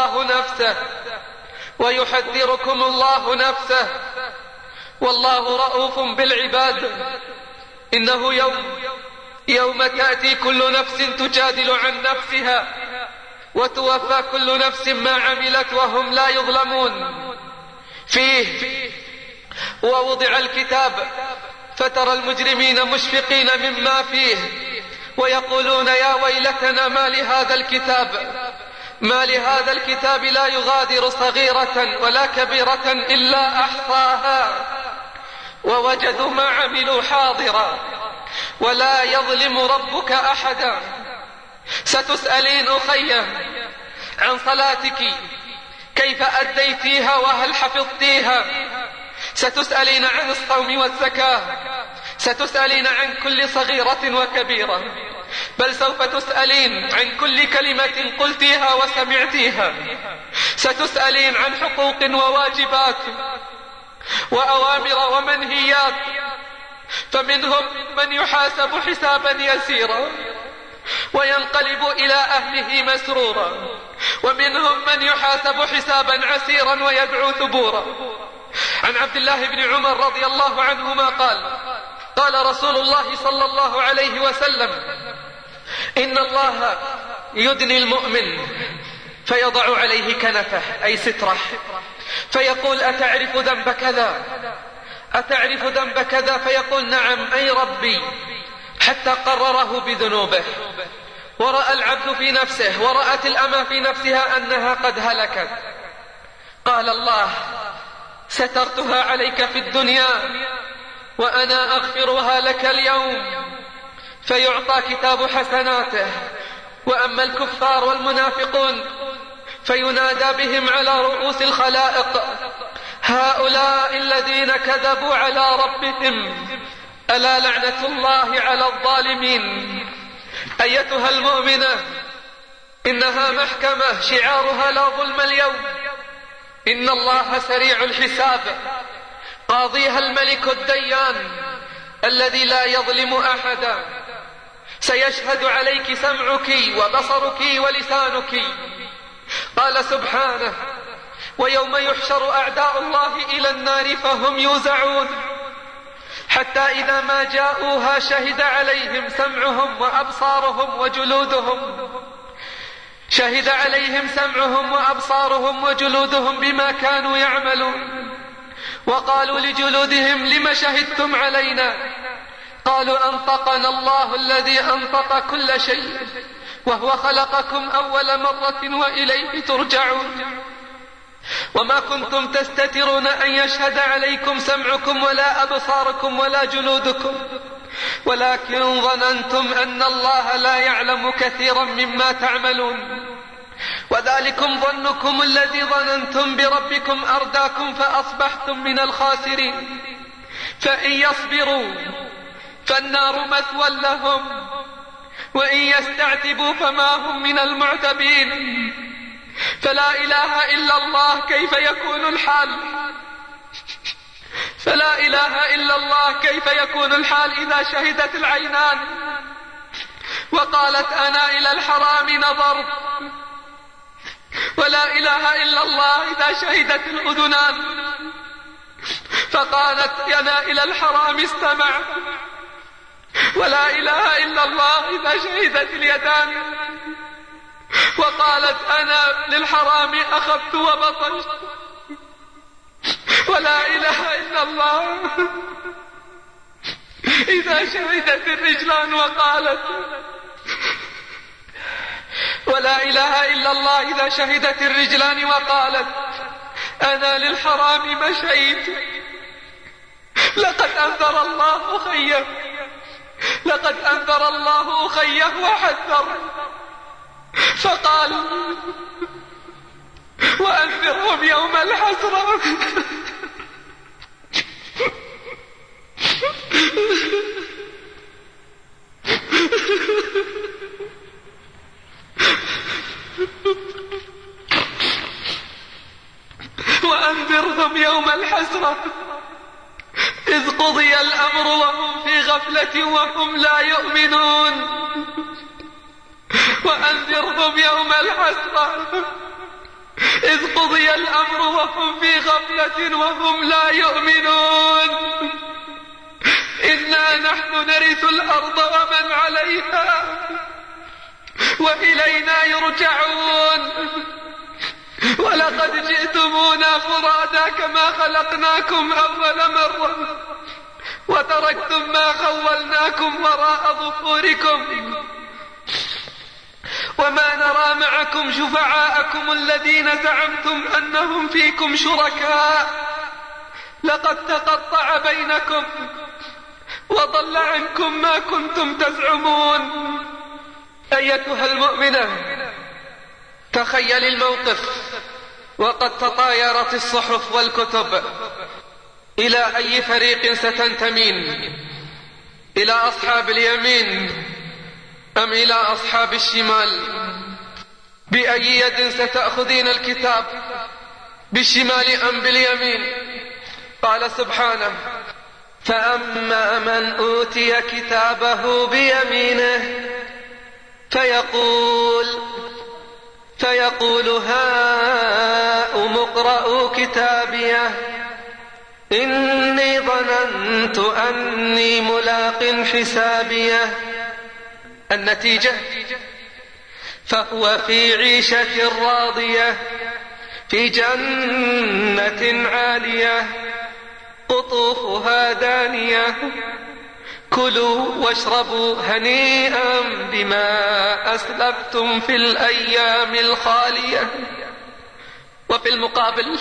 S3: الله نفسه والله رؤوف بالعباد. إنه يوم تأتي كل نفس تجادل عن نفسها وتوفى كل نفس ما عملت وهم لا يظلمون. فيه ووضع الكتاب فترى المجرمين مشفقين مما فيه ويقولون يا ويلتنا ما لهذا الكتاب لا يغادر صغيرة ولا كبيرة إلا أحصاها ووجدوا ما عملوا حاضرا ولا يظلم ربك أحدا. ستسألين أخي عن صلاتك كيف أديتيها وهل حفظتيها. ستسألين عن الصوم والزكاة، ستسألين عن كل صغيرة وكبيرة، بل سوف تسألين عن كل كلمة قلتيها وسمعتيها. ستسألين عن حقوق وواجبات وأوامر ومنهيات، فمنهم من يحاسب حسابا يسيرا وينقلب إلى أهله مسرورا، ومنهم من يحاسب حسابا عسيرا ويدعو ثبورا. عن عبد الله بن عمر رضي الله عنهما قال رسول الله صلى الله عليه وسلم: إن الله يدني المؤمن فيضع عليه كنفه أي ستره فيقول: أتعرف ذنب كذا؟ فيقول: نعم أي ربي، حتى قرره بذنوبه. ورأى العبد في نفسه ورأت الأمة في نفسها أنها قد هلكت، قال الله: سترتها عليك في الدنيا وأنا أغفرها لك اليوم. فيعطى كتاب حسناته. وأما الكفار والمنافقون فينادى بهم على رؤوس الخلائق: هؤلاء الذين كذبوا على ربهم، ألا لعنة الله على الظالمين. أيتها المؤمنة، إنها محكمة شعارها لا ظلم اليوم. إن الله سريع الحساب، قاضيها الملك الديان الذي لا يظلم أحدا. سيشهد عليك سمعك وبصرك ولسانك. قال سبحانه: ويوم يحشر أعداء الله إلى النار فهم يوزعون حتى إذا ما جاءوها شهد عليهم سمعهم وأبصارهم بما كانوا يعملون. وقالوا لجلودهم: لم شهدتم علينا؟ قالوا: أنطقنا الله الذي أنطق كل شيء وهو خلقكم أول مرة وإليه ترجعون. وما كنتم تستترون أن يشهد عليكم سمعكم ولا أبصاركم ولا جلودكم، ولكن ظننتم أن الله لا يعلم كثيرا مما تعملون. وذلكم ظنكم الذي ظننتم بربكم أرداكم فأصبحتم من الخاسرين. فإن يصبروا فالنار مثوى لهم، وإن يستعتبوا فما هم من المعتبين. فلا إله إلا الله كيف يكون الحال إذا شهدت العينان وقالت: أنا إلى الحرام نظرت. ولا إله إلا الله إذا شهدت الأذنان فقالت: أنا إلى الحرام استمعت. ولا إله إلا الله إذا شهدت اليدان وقالت: أنا للحرام أخذت وبطشت. ولا إله إلا الله إذا شهدت الرجلان وقالت. ولا إله إلا الله إذا شهدت الرجلان وقالت: أنا للحرام مشيت. لقد أنذر الله خيّ لقد أنذر الله أخيه وحذر، فقال وأنذرهم يوم الحسرة. وأنذرهم يوم الحسرة إذ قضي الأمر وهم في غفلة وهم لا يؤمنون. وأنذرهم يوم الحسرة إذ قضي الأمر وهم في غفلة وهم لا يؤمنون. إنا نحن نرث الأرض ومن عليها وإلينا يرجعون. ولقد جئتمونا فرادا كما خلقناكم أول مرة وتركتم ما خولناكم وراء ظهوركم وما نرى معكم شفعاءكم الذين زعمتم أنهم فيكم شركاء. لقد تقطع بينكم وضل عنكم ما كنتم تزعمون. أيتها المؤمنة، تخيل الموقف وقد تطايرت الصحف والكتب. إلى أي فريق ستنتمين؟ إلى أصحاب اليمين أم إلى أصحاب الشمال؟ بأي يد ستأخذين الكتاب؟ بالشمال أم باليمين؟ قال سبحانه: فأما من أوتي كتابه بيمينه فيقول هاؤم اقرءوا كتابيه إني ظننت أني ملاق حسابيه. النتيجة: فهو في عيشة راضية في جنة عالية قطوفها دانية كلوا واشربوا هنيئا بما أسلفتم في الأيام الخالية. وفي المقابل: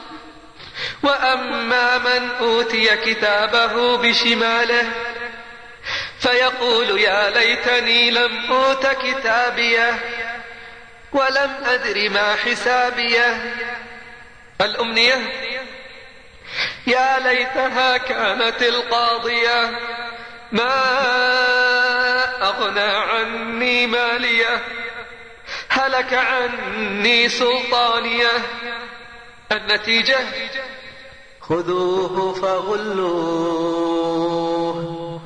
S3: وأما من أوتي كتابه بشماله فيقول يا ليتني لم أوت كتابيه ولم أدر ما حسابيه. الأمنية: يا ليتها كانت القاضية ما أغنى عني ماليه هلك عني سلطانيه. النتيجة: خذوه فغلوه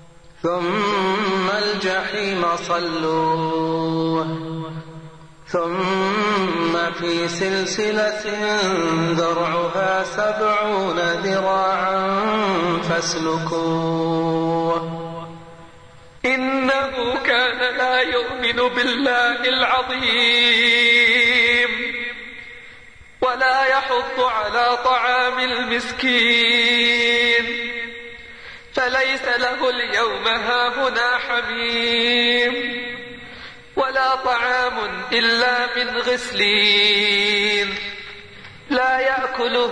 S3: ثم الجحيم صلوه ثم في سلسلة ذرعها 70 ذراعا فاسلكوه إنه كان لا يؤمن بالله العظيم ولا يحض على طعام المسكين فليس له اليوم هاهنا حميم ولا طعام إلا من غسلين لا يأكله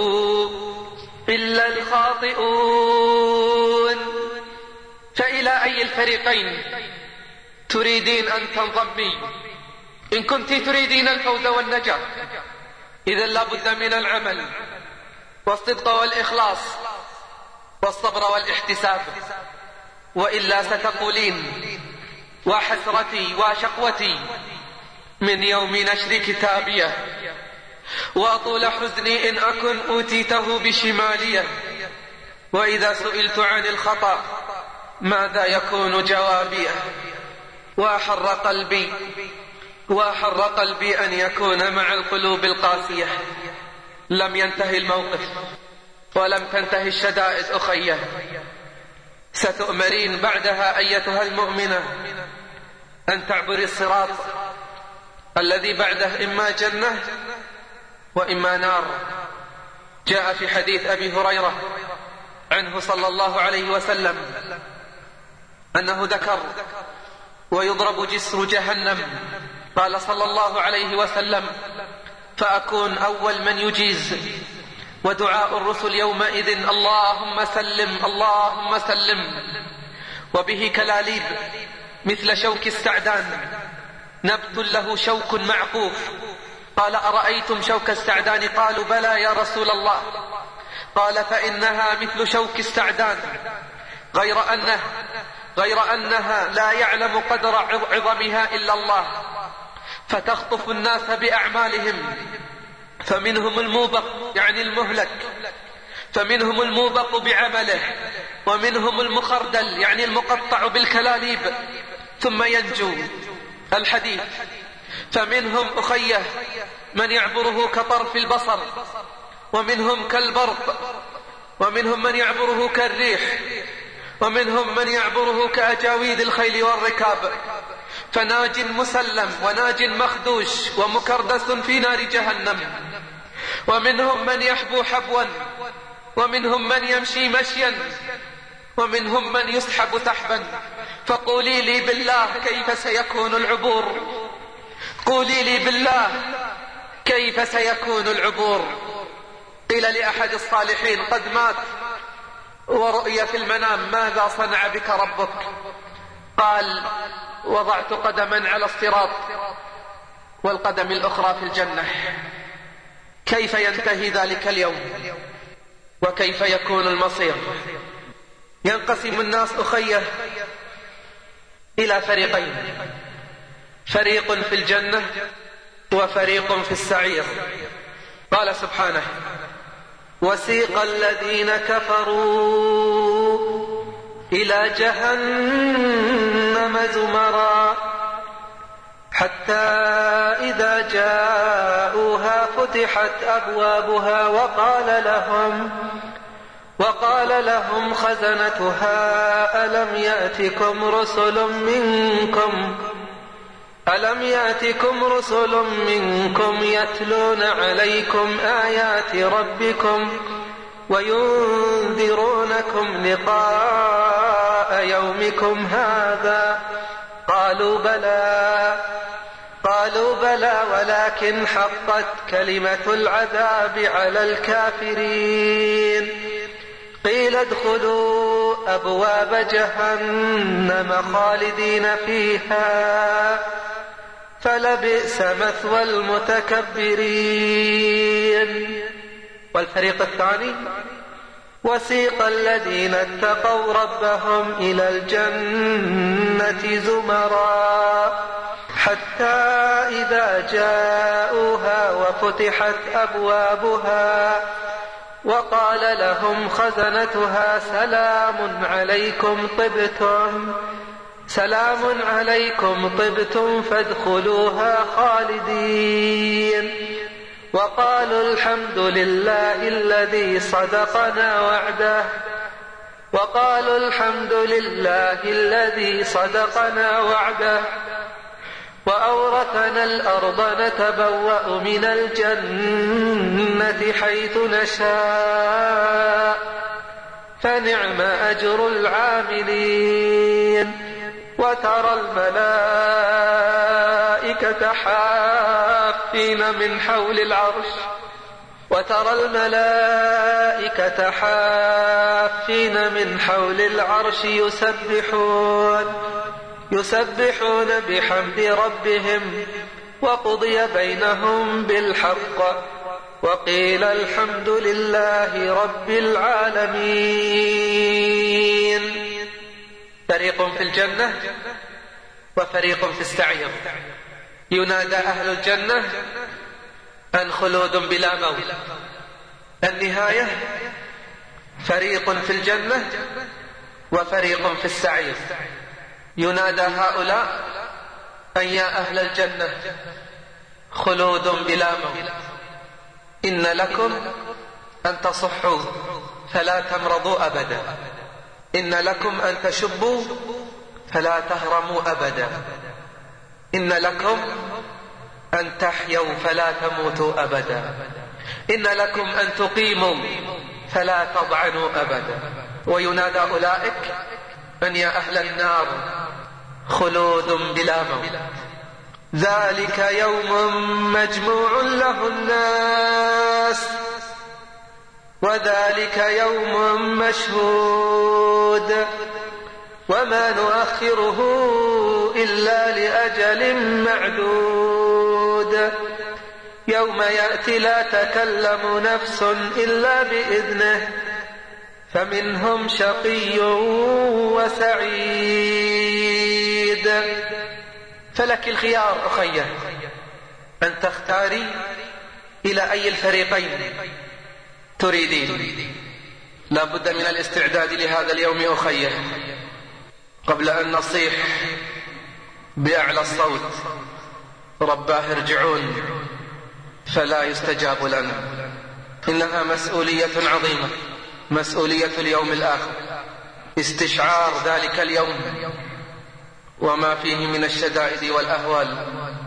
S3: إلا الخاطئون. فإلى أي الفريقين تريدين أن تنضمي؟ إن كنت تريدين الفوز والنجاة إذن لا بد من العمل والصدق والإخلاص والصبر والاحتساب، وإلا ستقولين وحسرتي وشقوتي من يوم نشر كتابيه وطول حزني إن أكن أوتيته بشماليه وإذا سئلت عن الخطأ ماذا يكون جوابيه. وأحر قلبي أن يكون مع القلوب القاسية. لم ينتهي الموقف ولم تنتهي الشدائد أخيه، ستؤمرين بعدها أيتها المؤمنة أن تعبري الصراط الذي بعده إما جنة وإما نار. جاء في حديث أبي هريرة عنه صلى الله عليه وسلم أنه ذكر ويضرب جسر جهنم، قال صلى الله عليه وسلم فأكون أول من يجيز، ودعاء الرسل يومئذ اللهم سلم اللهم سلم، وبه كلاليب مثل شوك السعدان، نبت له شوك معقوف. قال أرأيتم شوك السعدان؟ قالوا بلى يا رسول الله. قال فإنها مثل شوك السعدان، غير أنها لا يعلم قدر عظمها إلا الله، فتخطف الناس بأعمالهم، فمنهم الموبق يعني المهلك، فمنهم الموبق بعمله، ومنهم المخردل يعني المقطع بالكلاليب ثم ينجو. الحديث: فمنهم أخيه من يعبره كطرف البصر، ومنهم كالبرق، ومنهم من يعبره كالريح، ومنهم من يعبره كأجاويد الخيل والركاب، فناج مسلم وناج مخدوش ومكردس في نار جهنم. ومنهم من يحبو حبوا، ومنهم من يمشي مشيا، ومنهم من يسحب سحبا. فقولي لي بالله كيف سيكون العبور؟ قولي لي بالله كيف سيكون العبور؟ قيل لأحد الصالحين قد مات ورؤي في المنام: ماذا صنع بك ربك؟ قال: وضعت قدما على الصراط والقدم الأخرى في الجنة. كيف ينتهي ذلك اليوم؟ وكيف يكون المصير؟ ينقسم الناس أخيه إلى فريقين: فريق في الجنة وفريق في السعير. قال سبحانه: وسيق الذين كفروا إلى جهنم زمرا حتى إذا جاءوها فتحت أبوابها وقال لهم خزنتها ألم يأتكم رسل منكم يتلون عليكم آيات ربكم وينذرونكم لقاء يومكم هذا؟ قالوا بلى ولكن حقت كلمة العذاب على الكافرين. قيل ادخلوا أبواب جهنم خالدين فيها فلبئس مثوى المتكبرين. والفريق الثاني: وسيق الذين اتقوا ربهم إلى الجنة زمرا حتى إذا جاءوها وفتحت أبوابها وقال لهم خزنتها سلام عليكم طبتم فادخلوها خالدين. وقالوا الحمد لله الذي صدقنا وعده وأورثنا الأرض نتبوأ من الجنة حيث نشاء فنعم أجر العاملين. وترى الملائكة حافين من حول العرش يسبحون بحمد ربهم وقضي بينهم بالحق وقيل الحمد لله رب العالمين. فريق في الجنة وفريق في السعير. ينادى أهل الجنة أن خلود بلا موت. النهاية: فريق في الجنة وفريق في السعير. ينادى هؤلاء أن يا أهل الجنة خلود بلا موت، إن لكم أن تصحوا فلا تمرضوا أبدا، إن لكم أن تشبوا فلا تهرموا أبدا، إن لكم أن تحيوا فلا تموتوا أبدا، إن لكم أن تقيموا فلا تضعنوا أبدا. وينادى أولئك أن يا أهل النار خلود بلا موت، ذلك يوم مجموع له الناس وذلك يوم مشهود
S6: وما نؤخره إلا لأجل معدود يوم يأتي لا تكلم نفس إلا بإذنه فمنهم شقي وسعيد. فلك الخيار أخيه أن تختاري إلى أي الفريقين تريدين. لا بد من الاستعداد لهذا اليوم أخيه قبل أن نصيح بأعلى الصوت رباه ارجعون فلا يستجاب لنا. إنها مسؤولية عظيمة، مسؤولية اليوم الآخر، استشعار ذلك اليوم وما فيه من الشدائد والأهوال.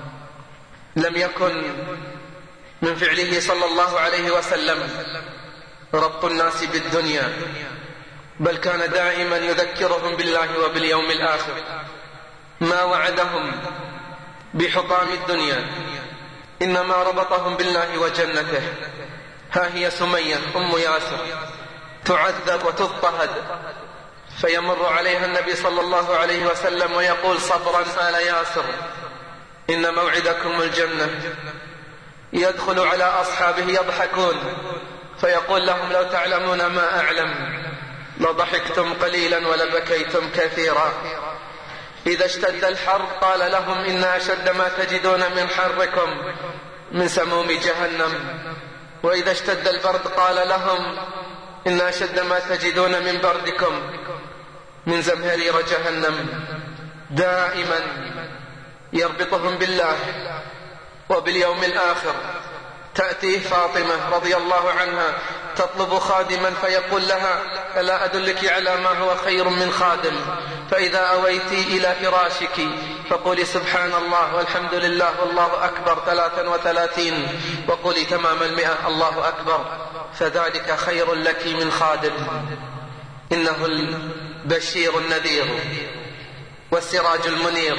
S6: لم يكن من فعله صلى الله عليه وسلم ربط الناس بالدنيا، بل كان دائما يذكرهم بالله وباليوم الآخر. ما وعدهم بحطام الدنيا، إنما ربطهم بالله وجنته. ها هي سمية أم ياسر تعذب وتضطهد، فيمر عليها النبي صلى الله عليه وسلم ويقول صبرا آل ياسر إن موعدكم الجنة. يدخل على أصحابه يضحكون فيقول لهم لو تعلمون ما أعلم لضحكتم قليلا ولبكيتم كثيرا. إذا اشتد الحر قال لهم إن أشد ما تجدون من حركم من سموم جهنم. وإذا اشتد البرد قال لهم إن أشد ما تجدون من بردكم من زمهرير جهنم. دائما يربطهم بالله وباليوم الآخر. تأتيه فاطمة رضي الله عنها تطلب خادما فيقول لها ألا أدلك على ما هو خير من خادم؟ فإذا أويتي إلى فراشك فقولي سبحان الله والحمد لله والله أكبر 33 وقولي تمام 100 الله أكبر، فذلك خير لك من خادم. إنه البشير النذير والسراج المنير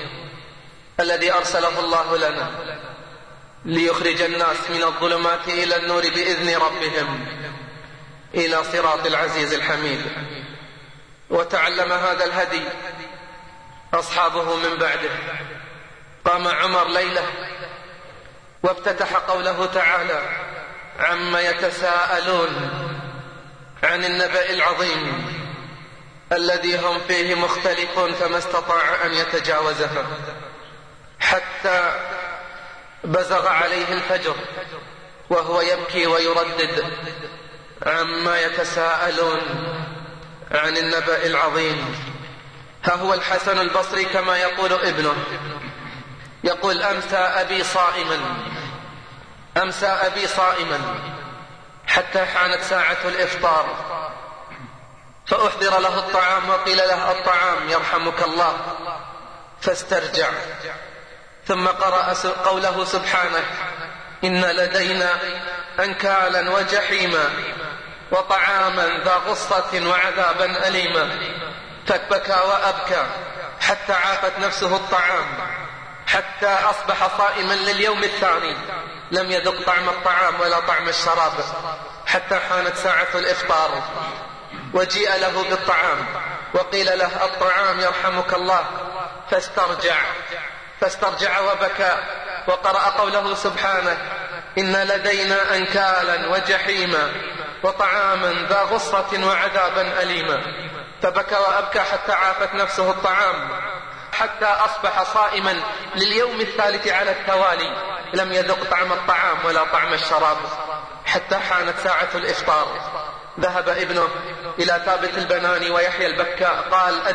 S6: الذي أرسله الله لنا ليخرج الناس من الظلمات إلى النور بإذن ربهم إلى صراط العزيز الحميد. وتعلم هذا الهدي أصحابه من بعده. قام عمر ليلة وافتتح قوله تعالى عما يتساءلون عن النبأ العظيم الذي هم فيه مختلفون فما استطاع أن يتجاوزها، حتى بزغ عليه الفجر وهو يبكي ويردد عما يتساءلون عن النبأ العظيم. ها هو الحسن البصري كما يقول ابنه، يقول أمسى أبي صائما حتى حانت ساعة الإفطار فأحضر له الطعام وقيل له الطعام يرحمك الله فاسترجع، ثم قرأ قوله سبحانه إن لدينا أنكالا وجحيما وطعاما ذا غصة وعذابا أليما، فبكى وأبكى حتى عافت نفسه الطعام، حتى أصبح صائما لليوم الثاني لم يذق طعم الطعام ولا طعم الشراب، حتى حانت ساعة الإفطار وجيء له بالطعام وقيل له الطعام يرحمك الله فاسترجع وبكى، وقرأ قوله سبحانه إن لدينا أنكالا وجحيما وطعاما ذا غصة وعذابا أليما، فبكى وأبكى حتى عافت نفسه الطعام، حتى أصبح صائما لليوم الثالث على التوالي لم يذق طعم الطعام ولا طعم الشراب، حتى حانت ساعة الإفطار. ذهب ابنه إلى ثابت البناني ويحيى البكاء قال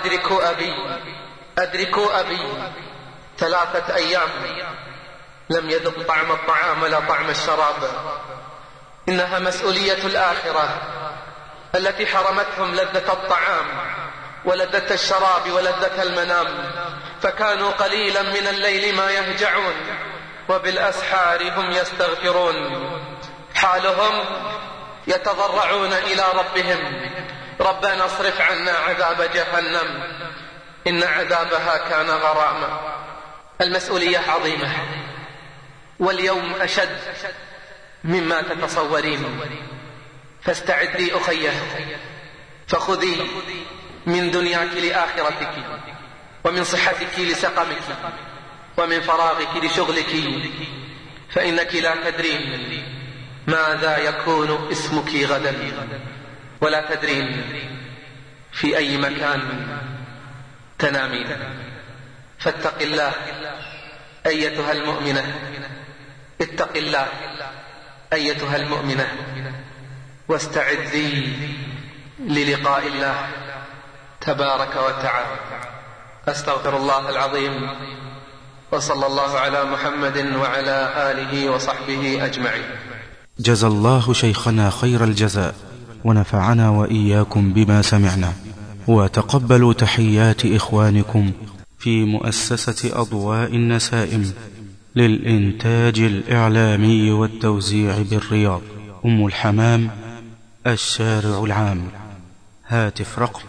S6: أدركوا أبي 3 أيام لم يذق طعم الطعام ولا طعم الشراب. إنها مسؤولية الآخرة التي حرمتهم لذة الطعام ولذة الشراب ولذة المنام، فكانوا قليلا من الليل ما يهجعون وبالأسحار هم يستغفرون. حالهم يتضرعون إلى ربهم ربنا اصرف عنا عذاب جهنم إن عذابها كان غراما. المسؤولية عظيمة واليوم أشد مما تتصورين، فاستعدي أخيه، فخذي من دنياك لآخرتك، ومن صحتك لسقمك، ومن فراغك لشغلك، فإنك لا تدرين ماذا يكون اسمك غدا، ولا تدرين في أي مكان تنامين. فاتق الله أيتها المؤمنة، اتق الله أيتها المؤمنة، واستعذي للقاء الله تبارك وتعالى. أستغفر الله العظيم، وصلى الله على محمد وعلى آله وصحبه أجمعين.
S2: جزى الله شيخنا خير الجزاء، ونفعنا وإياكم بما سمعنا، وتقبلوا تحيات إخوانكم في مؤسسة أضواء النسائم للإنتاج الإعلامي والتوزيع بالرياض، أم الحمام، الشارع العام. هاتف رقم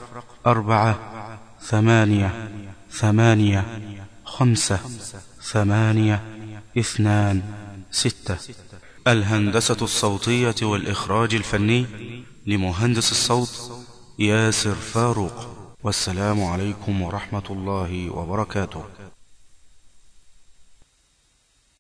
S2: 488582826. الهندسة الصوتية والإخراج الفني لمهندس الصوت ياسر فاروق. والسلام عليكم ورحمة الله وبركاته.